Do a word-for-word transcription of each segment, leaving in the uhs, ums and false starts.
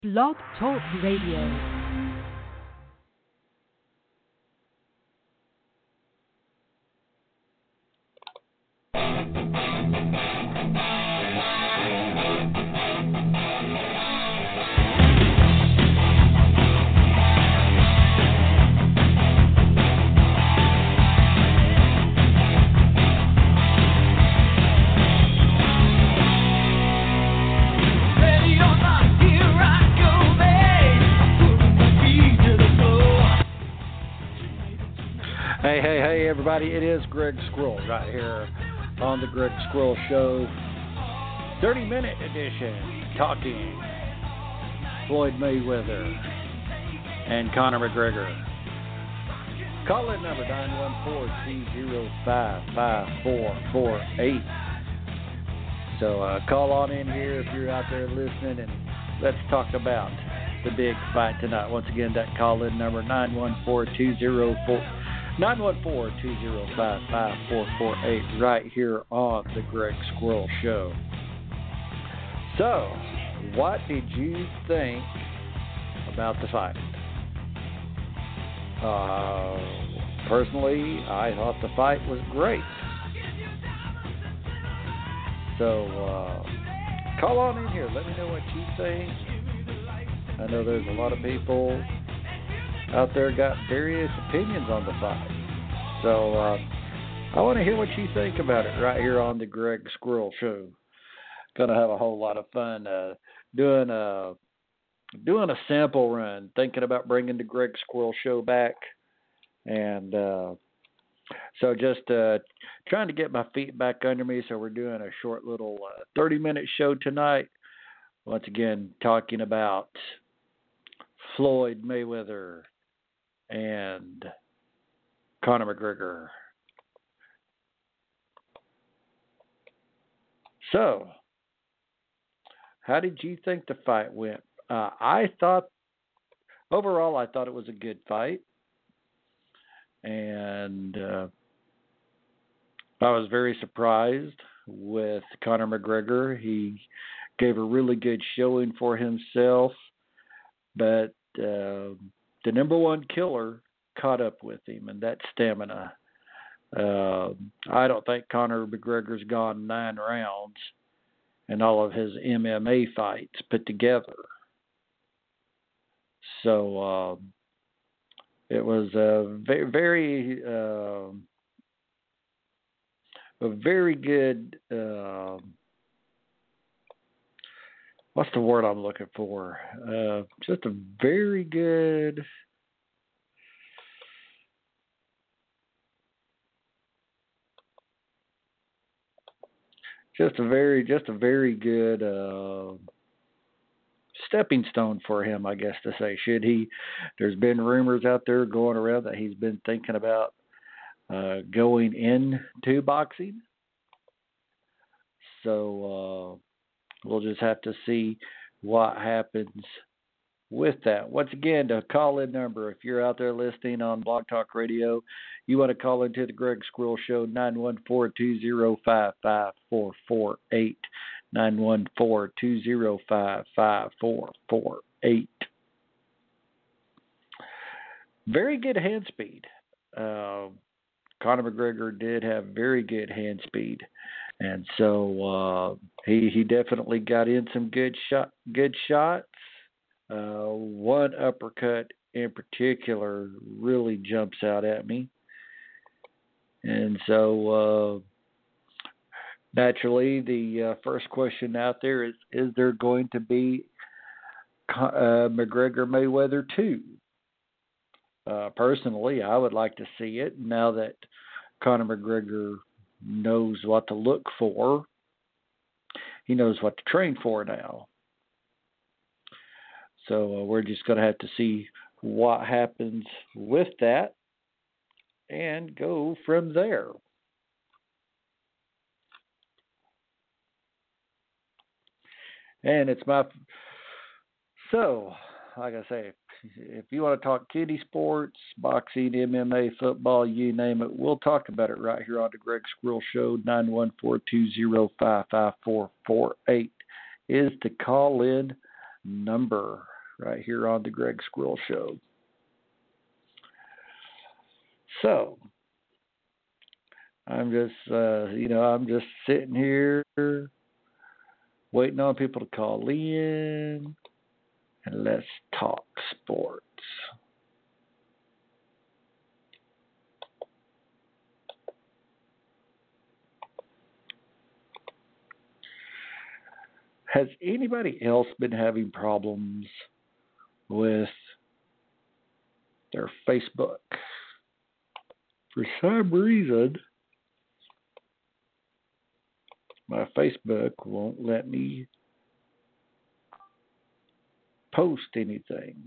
Blog Talk Radio. Hey, hey, hey, everybody. It is Greg Squirrel right here on the Greg Squirrel Show. thirty-minute edition, talking Floyd Mayweather and Conor McGregor. Call in number nine one four, two zero five, five four four eight. So uh, call on in here if you're out there listening, and let's talk about the big fight tonight. Once again, that call in number nine one four, two zero four nine one four, two zero five, five four four eight right here on the Greg Squirrel Show. So, what did you think about the fight? Uh, personally, I thought the fight was great. So, uh, call on in here. Let me know what you think. I know there's a lot of people out there got various opinions on the fight. So uh, I want to hear what you think about it right here on the Greg Squirrel Show. Gonna have a whole lot of fun uh, doing a doing a sample run, thinking about bringing the Greg Squirrel Show back, and uh, so just uh, trying to get my feet back under me. So we're doing a short little uh, thirty minute show tonight. Once again, talking about Floyd Mayweather and Conor McGregor. So, how did you think the fight went? Uh, I thought, overall, I thought it was a good fight. And uh, I was very surprised with Conor McGregor. He gave a really good showing for himself, but uh, the number one killer caught up with him, and that's stamina. Uh, I don't think Conor McGregor's gone nine rounds in all of his M M A fights put together. So uh, it was a very, very, uh, a very good. Uh, what's the word I'm looking for? Uh, just a very good. Just a very, just a very good uh, stepping stone for him, I guess to say. Should he? There's been rumors out there going around that he's been thinking about uh, going into boxing. So uh, we'll just have to see what happens with that. Once again, the call-in number, if you're out there listening on Blog Talk Radio, you want to call into the Greg Squirrel Show, nine one four, two zero five, five four four eight, nine one four, two zero five, five four four eight. Very good hand speed. Uh, Conor McGregor did have very good hand speed, and so uh, he he definitely got in some good shot good shots. Uh, one uppercut in particular really jumps out at me. And so, uh, naturally, the uh, first question out there is, is there going to be uh, McGregor-Mayweather two? Uh, personally, I would like to see it now that Conor McGregor knows what to look for. He knows what to train for now. So uh, we're just going to have to see what happens with that and go from there. And it's my... So, like I say, if you want to talk kiddie sports, boxing, M M A, football, you name it, we'll talk about it right here on the Greg Squirrel Show. nine one four, two zero five, five four four eight is the call-in number. right here on the Greg Squirrel Show. So, I'm just, uh, you know, I'm just sitting here waiting on people to call in, and let's talk sports. Has anybody else been having problems with their Facebook? For some reason, my Facebook won't let me post anything.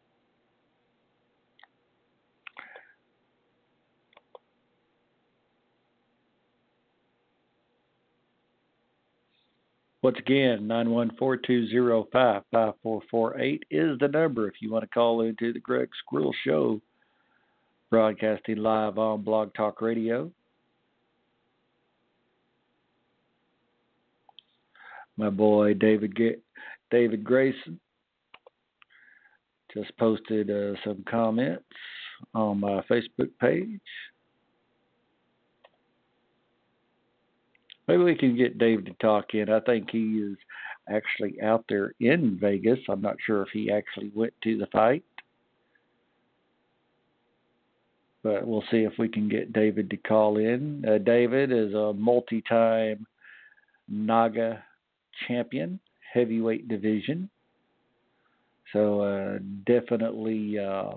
Once again, nine one four, two zero five, five four four eight is the number if you want to call into the Greg Squirrel Show, broadcasting live on Blog Talk Radio. My boy David G- David Grayson just posted uh, some comments on my Facebook page. Maybe we can get David to talk in. I think he is actually out there in Vegas. I'm not sure if he actually went to the fight. But we'll see if we can get David to call in. Uh, David is a multi-time Naga champion, heavyweight division. So uh, definitely, uh,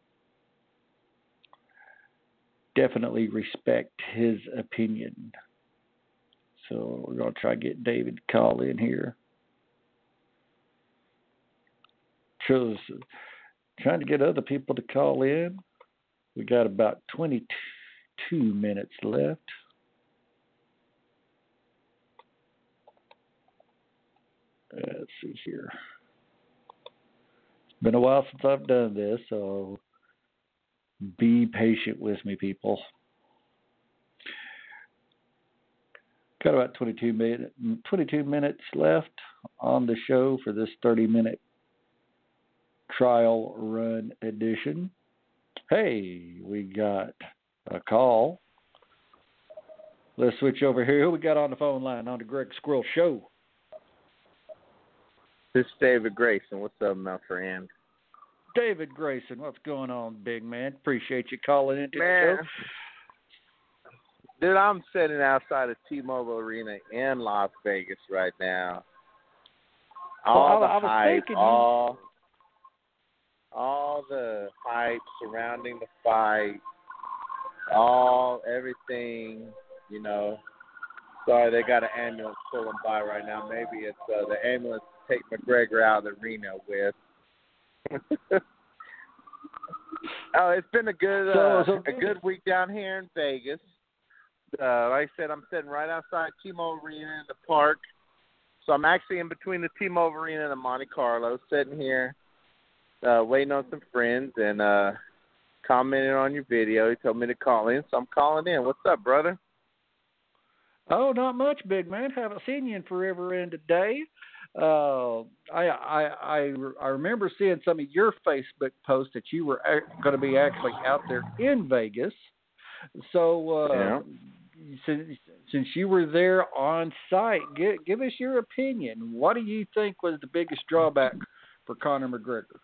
definitely respect his opinion. So we're going to try to get David to call in here. So, trying to get other people to call in. We got about twenty-two minutes left. Let's see here. It's been a while since I've done this, so be patient with me, people. Got about twenty-two, minute, twenty-two minutes left on the show for this thirty-minute trial run edition. Hey, we got a call. Let's switch over here. Who we got on the phone line on the Greg Squirrel Show? This is David Grayson. What's up, my friend? David Grayson, what's going on, big man? Appreciate you calling into man. the show. Dude, I'm sitting outside of T-Mobile Arena in Las Vegas right now. All well, I, the I hype, all, all the hype surrounding the fight, all everything, you know. Sorry, they got an ambulance pulling by right now. Maybe it's uh, the ambulance to take McGregor out of the arena with. Oh, it's been a good, uh, so, so, a good week down here in Vegas. Uh, like I said, I'm sitting right outside T-Mobile Arena in the park. So I'm actually in between the T-Mobile Arena and the Monte Carlo, sitting here, uh, waiting on some friends and uh, commenting on your video. He told me to call in, so I'm calling in. What's up, brother? Oh, not much, big man. Haven't seen you in forever and a day. Uh, I, I I I remember seeing some of your Facebook posts that you were going to be actually out there in Vegas. So uh, yeah. since since you were there on site, give, give us your opinion. What do you think was the biggest drawback for Conor McGregor?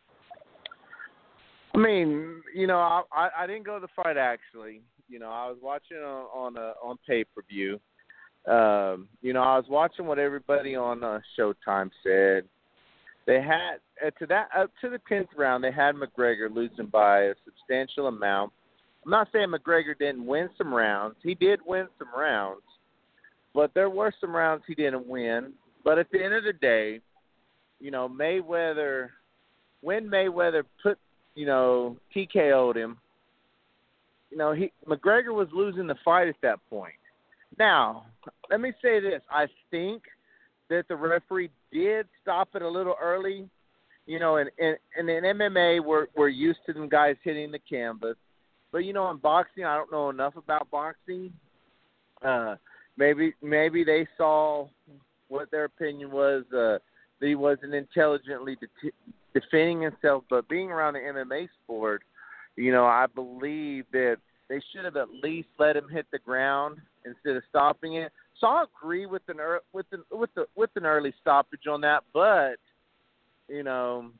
I mean, you know, I I, I didn't go to the fight actually. You know, I was watching on on, a, on pay-per-view. Um, you know, I was watching what everybody on uh, Showtime said. They had uh, to that up to the tenth round. They had McGregor losing by a substantial amount. I'm not saying McGregor didn't win some rounds. He did win some rounds, but there were some rounds he didn't win. But at the end of the day, you know, Mayweather, when Mayweather put, you know, T K O'd him, you know, he McGregor was losing the fight at that point. Now, let me say this. I think that the referee did stop it a little early. You know, and in, in, in M M A, we're, we're used to them guys hitting the canvas. But, you know, in boxing, I don't know enough about boxing. Uh, maybe maybe they saw what their opinion was, uh, that he wasn't intelligently de- defending himself, but being around the M M A sport, you know, I believe that they should have at least let him hit the ground instead of stopping it. So I agree with an ear- with an with the with an early stoppage on that, but you know,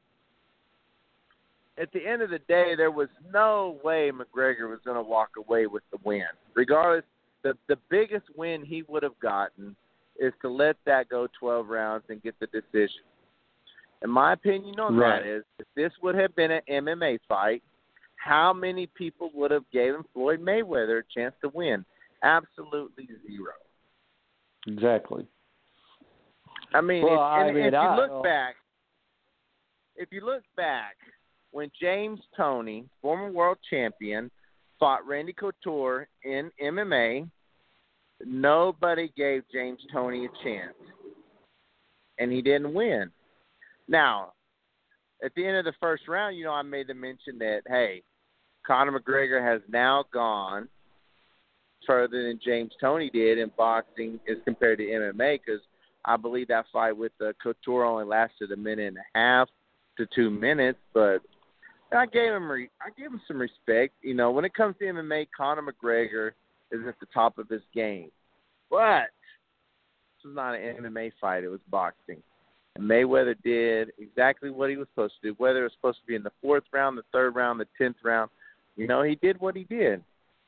at the end of the day, there was no way McGregor was going to walk away with the win. Regardless, the the biggest win he would have gotten is to let that go twelve rounds and get the decision. And my opinion on Right. that is, if this would have been an M M A fight, how many people would have given Floyd Mayweather a chance to win? Absolutely zero. Exactly. I mean, Well, if, I and mean, if you I- look back, if you look back, when James Toney, former world champion, fought Randy Couture in M M A, nobody gave James Toney a chance, and he didn't win. Now, at the end of the first round, you know, I made the mention that, hey, Conor McGregor has now gone further than James Toney did in boxing as compared to M M A, because I believe that fight with uh, Couture only lasted a minute and a half to two minutes, but I gave him re- I gave him some respect. You know, when it comes to M M A, Conor McGregor is at the top of his game. But this was not an M M A fight; it was boxing. And Mayweather did exactly what he was supposed to do. Whether it was supposed to be in the fourth round, the third round, the tenth round, you know, he did what he did.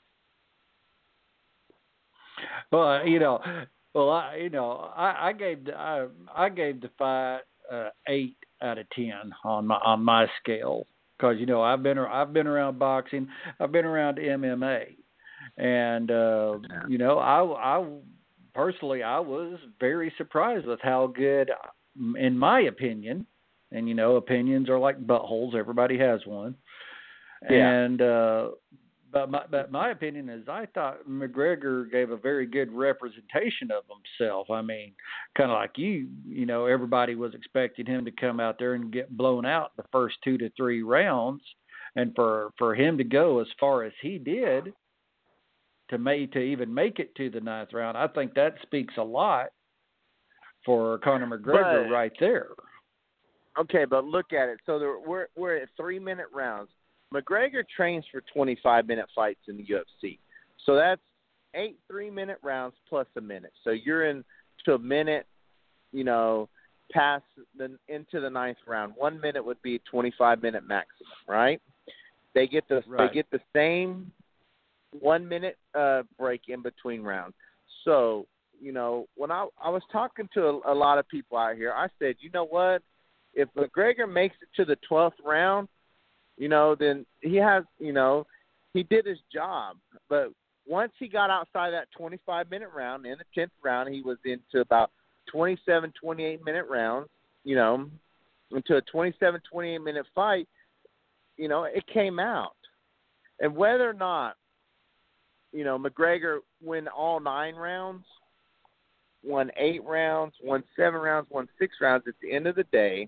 Well, you know, well, I, you know, I, I gave the, I, I gave the fight uh, eight out of ten on my on my scale, because you know I've been I've been around boxing, I've been around M M A, and uh, you know I I personally I was very surprised with how good, in my opinion, and you know opinions are like buttholes, everybody has one, Yeah. and. Uh, But my, but my opinion is I thought McGregor gave a very good representation of himself. I mean, kind of like you, you know, everybody was expecting him to come out there and get blown out the first two to three rounds. And for, for him to go as far as he did to make, to even make it to the ninth round, I think that speaks a lot for Conor McGregor But- right there. Okay, but look at it. So there, we're we're at three minute rounds. McGregor trains for twenty-five minute fights in the U F C. So that's eight three-minute rounds plus a minute. So you're in to a minute, you know, past the into the ninth round. One minute would be twenty-five minute maximum, right? They get the Right. they get the same one minute uh, break in between rounds. So, you know, when I I was talking to a, a lot of people out here, I said, you know what? If McGregor makes it to the twelfth round, you know, then he has, you know, he did his job. But once he got outside that twenty-five minute round, in the tenth round, he was into about twenty-seven, twenty-eight minute rounds, you know, into a twenty-seven, twenty-eight minute fight, you know, it came out. And whether or not, you know, McGregor win all nine rounds, won eight rounds, won seven rounds, won six rounds, at the end of the day,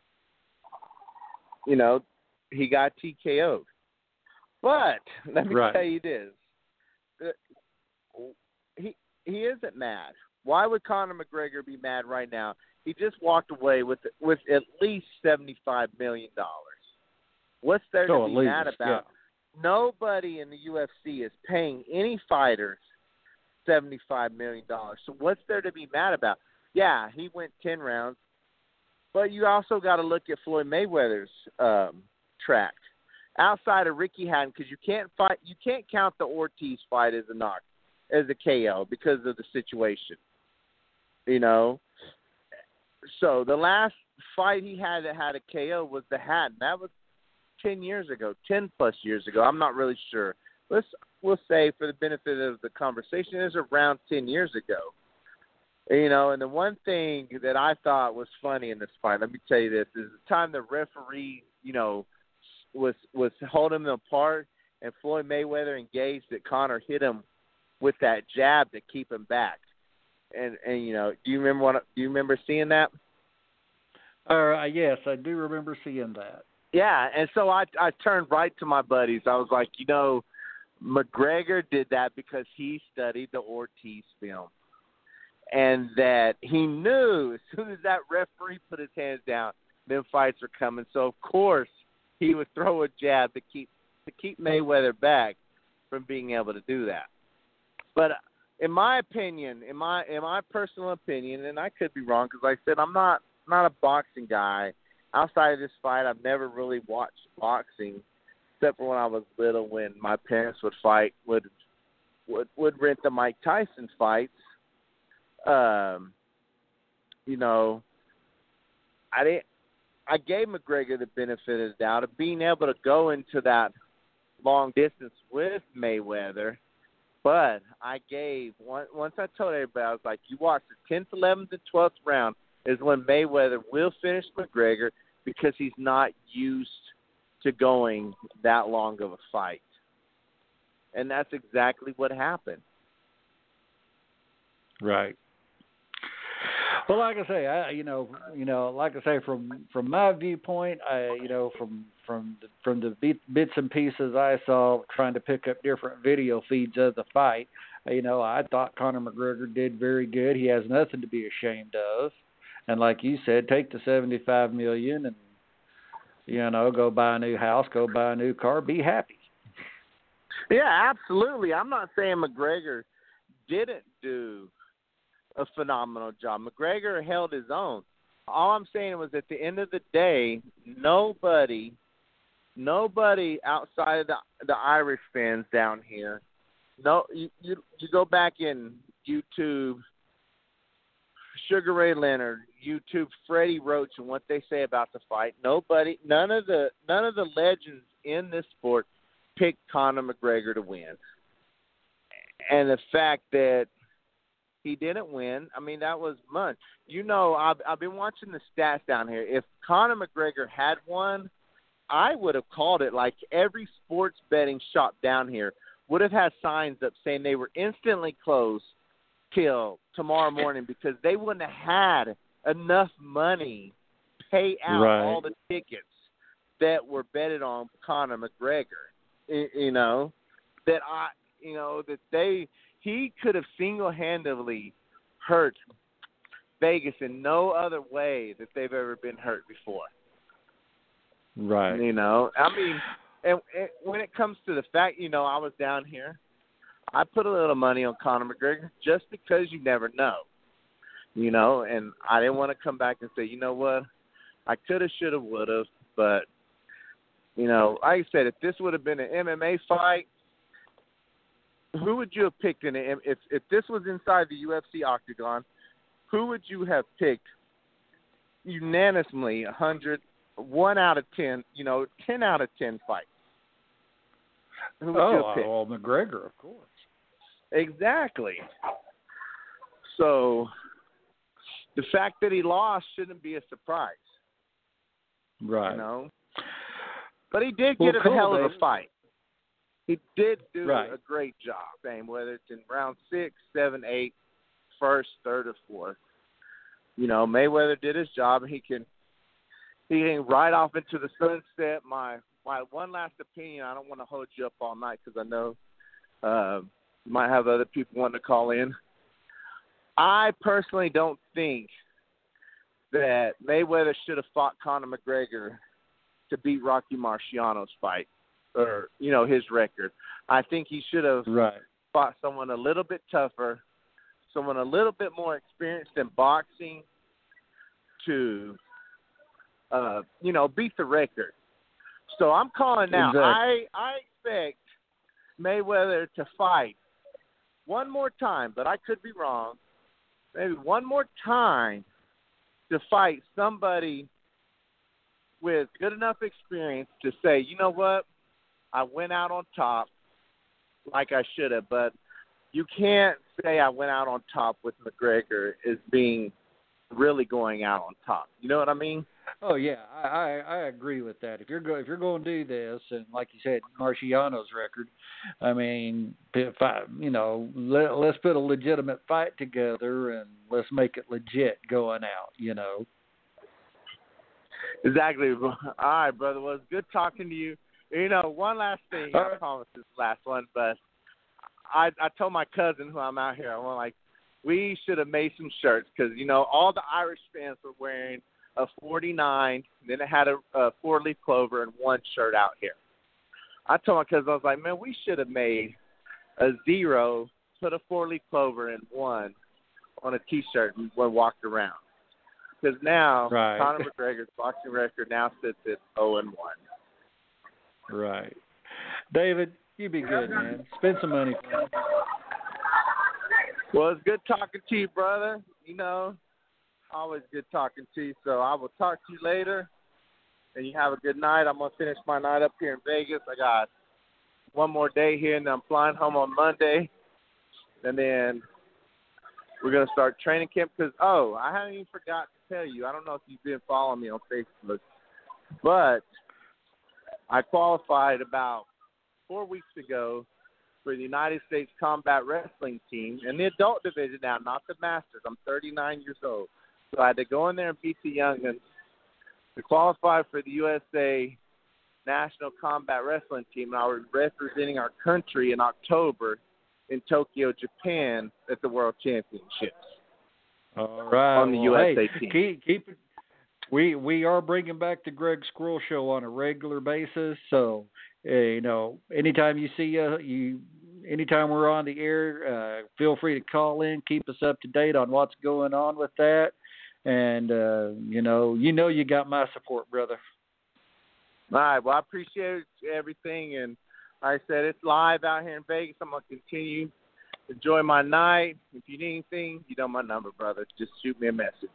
you know, he got T K O'd. But let me Right. tell you this. He he isn't mad. Why would Conor McGregor be mad right now? He just walked away with with at least seventy-five million dollars. What's there So to at be least, mad about? Nobody in the U F C is paying any fighters seventy-five million dollars. So what's there to be mad about? Yeah, he went ten rounds, but you also got to look at Floyd Mayweather's um, track outside of Ricky Hatton, because you can't fight, you can't count the Ortiz fight as a knock, as a K O because of the situation. You know, so the last fight he had that had a K O was the Hatton. That was ten years ago, ten plus years ago. I'm not really sure. Let's we'll say for the benefit of the conversation, it was around ten years ago. You know, and the one thing that I thought was funny in this fight, let me tell you this, is the time the referee, you know, was was holding them apart, and Floyd Mayweather engaged that Conor hit him with that jab to keep him back. And and you know, do you remember what? Do you remember seeing that? Uh, yes, I do remember seeing that. Yeah, and so I I turned right to my buddies. I was like, you know, McGregor did that because he studied the Ortiz film, and that he knew as soon as that referee put his hands down, them fights are coming. So of course he would throw a jab to keep to keep Mayweather back from being able to do that. But in my opinion, in my in my personal opinion, and I could be wrong because like I said I'm not not a boxing guy. Outside of this fight, I've never really watched boxing, except for when I was little, when my parents would fight, would would would rent the Mike Tyson fights. Um, you know, I didn't. I gave McGregor the benefit of the doubt of being able to go into that long distance with Mayweather, but I gave once once I told everybody, I was like, you watch the tenth, eleventh, and twelfth round is when Mayweather will finish McGregor because he's not used to going that long of a fight. And that's exactly what happened. Right. Well, like I say, I you know, you know, like I say, from from my viewpoint, I you know, from from the, from the bit, bits and pieces I saw, trying to pick up different video feeds of the fight, you know, I thought Conor McGregor did very good. He has nothing to be ashamed of, and like you said, take the seventy-five million and you know, go buy a new house, go buy a new car, be happy. Yeah, absolutely. I'm not saying McGregor didn't do a phenomenal job. McGregor held his own. All I'm saying was at the end of the day, nobody, nobody outside of the, the Irish fans down here, no, you, you you go back in YouTube, Sugar Ray Leonard, YouTube Freddie Roach, and what they say about the fight. Nobody, none of the none of the legends in this sport picked Conor McGregor to win, and the fact that he didn't win, I mean, that was month. You know, I've, I've been watching the stats down here. If Conor McGregor had won, I would have called it. Like every sports betting shop down here would have had signs up saying they were instantly closed till tomorrow morning because they wouldn't have had enough money to pay out right. all the tickets that were betted on Conor McGregor. You know, that I, you know, that they, he could have single-handedly hurt Vegas in no other way that they've ever been hurt before. Right. You know, I mean, and, and when it comes to the fact, you know, I was down here, I put a little money on Conor McGregor just because you never know. You know, and I didn't want to come back and say, you know what, I could have, should have, would have, but, you know, like I said, if this would have been an M M A fight, who would you have picked in it? If if this was inside the U F C octagon, who would you have picked unanimously? A hundred, one out of ten, you know, ten out of ten fights. Who would oh, you have picked? well, McGregor, of course. Exactly. So the fact that he lost shouldn't be a surprise. Right. You know, but he did well, get cool, a hell of Dave. a fight. He did do right. a great job, same whether it's in round six, seven, eight, first, third, or fourth. You know, Mayweather did his job. He can he can ride off into the sunset. My my one last opinion. I don't want to hold you up all night because I know uh, you might have other people wanting to call in. I personally don't think that Mayweather should have fought Conor McGregor to beat Rocky Marciano's fight. Or, you know, his record. I think he should have right. fought someone a little bit tougher, someone a little bit more experienced in boxing to, uh, you know, beat the record. So I'm calling now. Exactly. I, I expect Mayweather to fight one more time, but I could be wrong, maybe one more time to fight somebody with good enough experience to say, you know what, I went out on top like I should have, but you can't say I went out on top with McGregor as being really going out on top. You know what I mean? Oh yeah, I, I I agree with that. If you're go if you're going to do this, and like you said, Marciano's record, I mean, if I, you know, let, let's put a legitimate fight together and let's make it legit going out. You know. Exactly. All right, brother. Well, it's good talking to you. You know, one last thing. All I right. promise this is the last one, but I I told my cousin who I'm out here, I want like, we should have made some shirts because, you know, all the Irish fans were wearing a forty-nine, then it had a, a four-leaf clover and one shirt out here. I told him because I was like, man, we should have made a zero, put a four-leaf clover and one on a T-shirt and walked around. Because now right. Conor McGregor's boxing record now sits at oh and one. Right. David, you be good, man. Spend some money for me. Well, it's good talking to you, brother. You know, always good talking to you. So I will talk to you later, and you have a good night. I'm going to finish my night up here in Vegas. I got one more day here, and then I'm flying home on Monday. And then we're going to start training camp because, oh, I haven't even forgot to tell you. I don't know if you've been following me on Facebook, but I qualified about four weeks ago for the United States Combat Wrestling Team in the adult division now, not the Masters. I'm thirty-nine years old. So I had to go in there and beat the youngins to qualify for the U S A National Combat Wrestling Team. And I was representing our country in October in Tokyo, Japan at the World Championships. All right. On the well, U S A hey, team. Keep, keep it. We we are bringing back the Greg Squirrel Show on a regular basis. So, uh, you know, anytime you see uh, you, anytime we're on the air, uh, feel free to call in. Keep us up to date on what's going on with that. And uh, you know, you know, you got my support, brother. All right. Well, I appreciate everything, and like I said, it's live out here in Vegas. I'm gonna continue to enjoy my night. If you need anything, you know my number, brother. Just shoot me a message.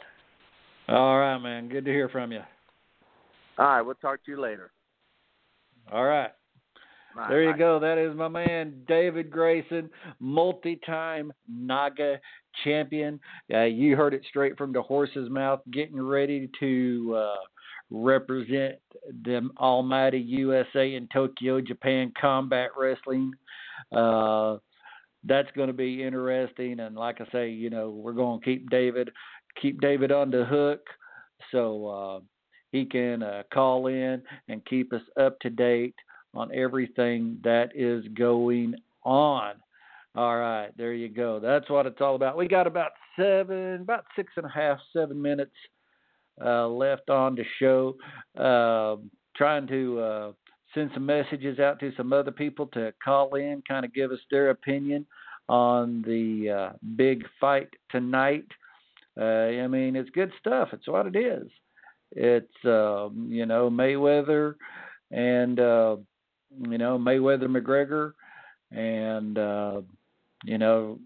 All right, man. Good to hear from you. All right. We'll talk to you later. All right. All right there you bye. go. That is my man, David Grayson, multi-time NAGA champion. Uh, you heard it straight from the horse's mouth, getting ready to uh, represent the almighty U S A in Tokyo, Japan Combat Wrestling. Uh, that's going to be interesting. And like I say, you know, we're going to keep David – keep David on the hook so uh, he can uh, call in and keep us up to date on everything that is going on. All right, there you go. That's what it's all about. We got about seven, about six and a half, seven minutes uh, left on the show. Uh, trying to uh, send some messages out to some other people to call in, kind of give us their opinion on the uh, big fight tonight. Uh, I mean, it's good stuff. It's what it is. It's, uh, you know, Mayweather and, uh, you know, Mayweather McGregor. And, uh, you know,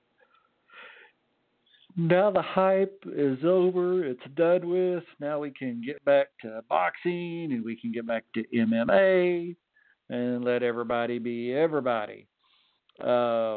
now the hype is over. It's done with. Now we can get back to boxing and we can get back to M M A and let everybody be everybody. Uh,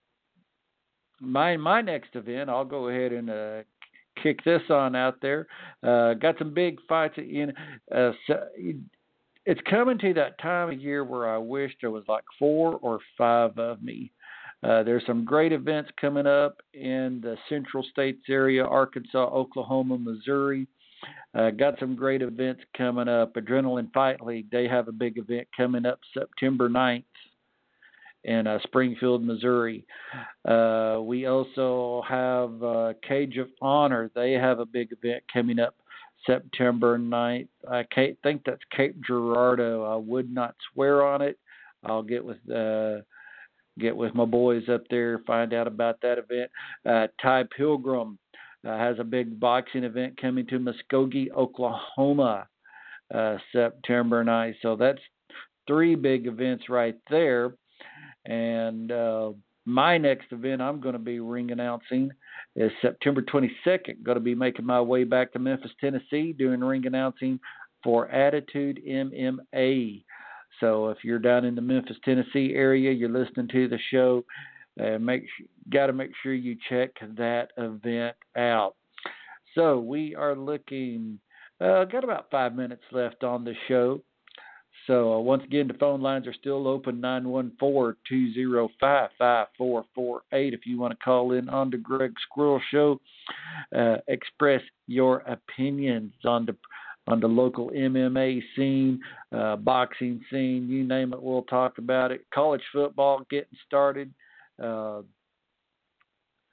My my next event, I'll go ahead and uh, kick this on out there. Uh, got some big fights in. Uh, so it's coming to that time of year where I wish there was like four or five of me. Uh, there's some great events coming up in the Central States area, Arkansas, Oklahoma, Missouri. Uh, got some great events coming up. Adrenaline Fight League, they have a big event coming up September ninth. In uh, Springfield, Missouri. Uh, we also have uh, Cage of Honor. They have a big event coming up September ninth. I can't think that's Cape Girardeau. I would not swear on it. I'll get with uh, get with my boys up there, find out about that event. Uh, Ty Pilgrim uh, has a big boxing event coming to Muskogee, Oklahoma, uh, September ninth. So that's three big events right there. And uh, my next event I'm going to be ring announcing is September twenty-second. Going to be making my way back to Memphis, Tennessee, doing ring announcing for Attitude M M A. So if you're down in the Memphis, Tennessee area, you're listening to the show, uh, make got to make sure you check that event out. So we are looking, uh, got about five minutes left on the show. So uh, once again, the phone lines are still open, nine one four, two oh five, five four four eight. If you want to call in on the Greg Squirrel Show, uh, express your opinions on the on the local M M A scene, uh, boxing scene, you name it, we'll talk about it. College football getting started. Uh,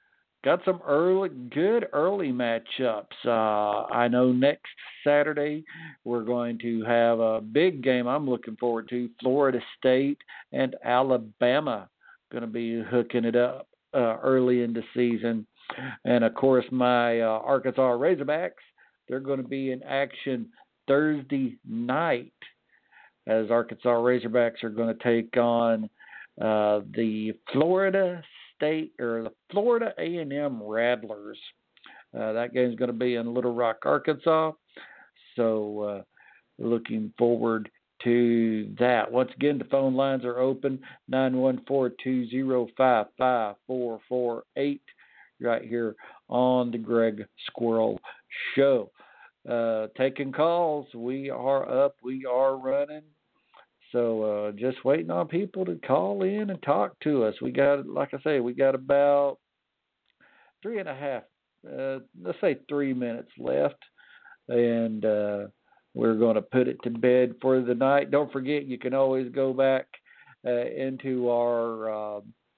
got some early, good early matchups. Uh, I know next Saturday we're going to have a big game I'm looking forward to. Florida State and Alabama going to be hooking it up uh, early in the season. And, of course, my uh, Arkansas Razorbacks, they're going to be in action Thursday night as Arkansas Razorbacks are going to take on uh, the Florida State or the Florida A and M Rattlers. Uh, that game's going to be in Little Rock, Arkansas. So uh, looking forward to that. Once again, the phone lines are open, nine one four, two zero five, five four four eight, right here on the Greg Squirrel Show. Uh, taking calls. We are up. We are running. So uh, just waiting on people to call in and talk to us. We got, like I say, we got about three and a half, uh, let's say three minutes left. And uh, we're going to put it to bed for the night. Don't forget, you can always go back uh, into our uh,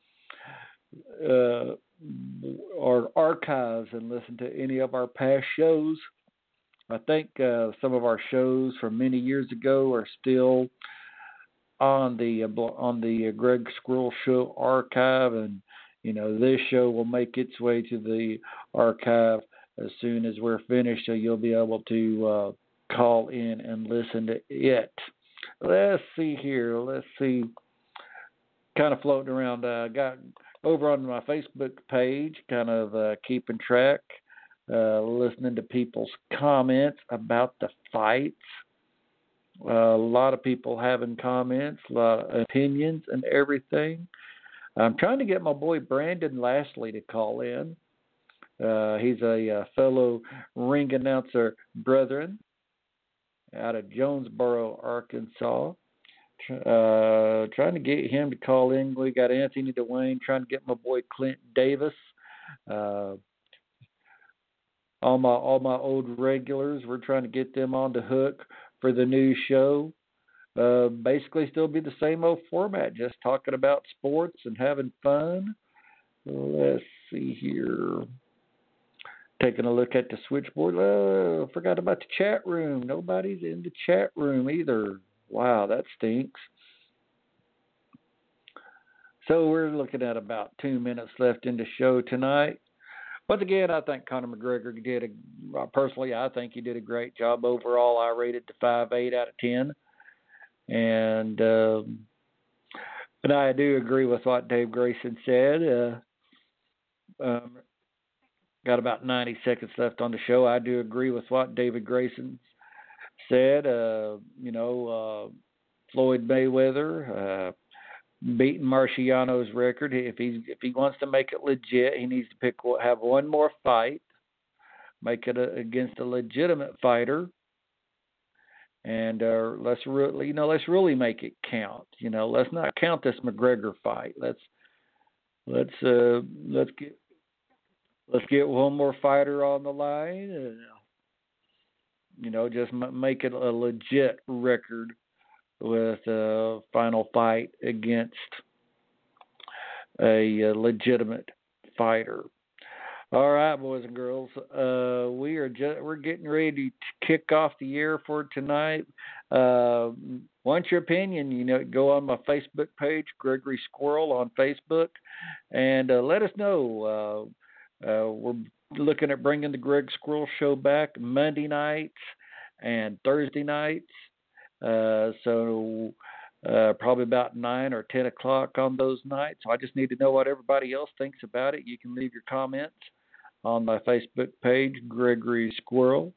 uh, our archives and listen to any of our past shows. I think uh, some of our shows from many years ago are still on the uh, on the uh, Greg Squirrel Show archive, and you know this show will make its way to the archive as soon as we're finished, so you'll be able to uh, call in and listen to it. Let's see here. Let's see. Kind of floating around. I uh, got over on my Facebook page, kind of uh, keeping track, uh, listening to people's comments about the fights. Uh, a lot of people having comments, a lot of opinions and everything. I'm trying to get my boy Brandon Lastly to call in. Uh, he's a, uh fellow ring announcer brethren out of Jonesboro, Arkansas. Uh, trying to get him to call in. We got Anthony Dwayne trying to get my boy Clint Davis. Uh, all my all my old regulars, we're trying to get them on the hook for the new show. Uh, basically still be the same old format, just talking about sports and having fun. Let's see here. Taking a look at the switchboard. Oh, forgot about the chat room. Nobody's in the chat room either. Wow, that stinks. So we're looking at about two minutes left in the show tonight. Once again, I think Conor McGregor did a, personally, I think he did a great job overall. I rated the five eight out of ten. And, um, and I do agree with what Dave Grayson said. Uh, um, got about ninety seconds left on the show. I do agree with what David Grayson said. Uh, you know, uh, Floyd Mayweather, uh, beating Marciano's record. If he if he wants to make it legit, he needs to pick have one more fight, make it a, against a legitimate fighter, and uh, let's really you know let's really make it count. You know, let's not count this McGregor fight. Let's let's uh, let's get let's get one more fighter on the line, and you know just m- make it a legit record with a final fight against a, a legitimate fighter. All right, boys and girls, uh, we are just, we're getting ready to kick off the year for tonight. Uh, want your opinion? You know, go on my Facebook page, Gregory Squirrel on Facebook, and uh, let us know. Uh, uh, we're looking at bringing the Greg Squirrel Show back Monday nights and Thursday nights. Uh, so uh, probably about nine or ten o'clock on those nights. So I just need to know what everybody else thinks about it. You can leave your comments on my Facebook page, Gregory Squirrel.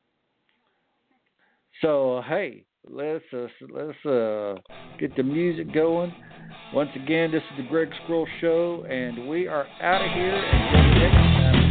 So hey, let's uh, let's uh, get the music going. Once again, this is the Greg Squirrel Show, and we are out of here. Until next time.